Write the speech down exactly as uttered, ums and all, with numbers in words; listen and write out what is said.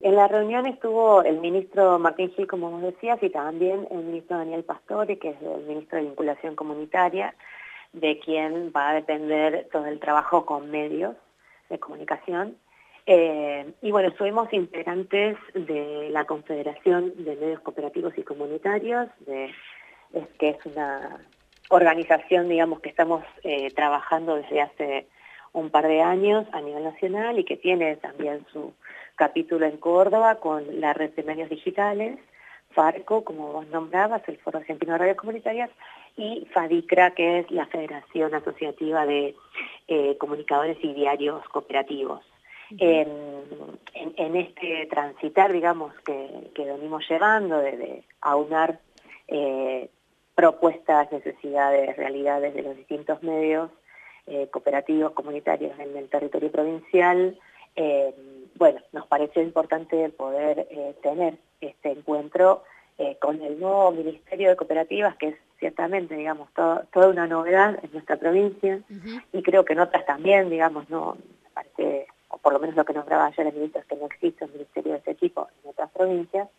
en la reunión estuvo el ministro Martín Gil, como vos decías, y también el ministro Daniel Pastore, que es el ministro de Vinculación Comunitaria, de quien va a depender todo el trabajo con medios de comunicación. Eh, y bueno, fuimos integrantes de la Confederación de Medios Cooperativos y Comunitarios, de, es, que es una organización, digamos, que estamos eh, trabajando desde hace un par de años a nivel nacional y que tiene también su capítulo en Córdoba con la Red de Medios Digitales, FARCO, como vos nombrabas, el Foro Argentino de Radios Comunitarias, y FADICRA, que es la Federación Asociativa de eh, Comunicadores y Diarios Cooperativos. Uh-huh. en, en, en este transitar, digamos, que, que venimos llevando, de, de aunar eh, propuestas, necesidades, realidades de los distintos medios eh, cooperativos, comunitarios en el territorio provincial, eh, bueno, nos pareció importante poder eh, tener este encuentro eh, con el nuevo Ministerio de Cooperativas, que es ciertamente, digamos, todo, toda una novedad en nuestra provincia, uh-huh. y creo que en otras también, digamos, no, me parece, o por lo menos lo que nombraba ayer el ministro, es que no existe un ministerio de ese tipo en otras provincias,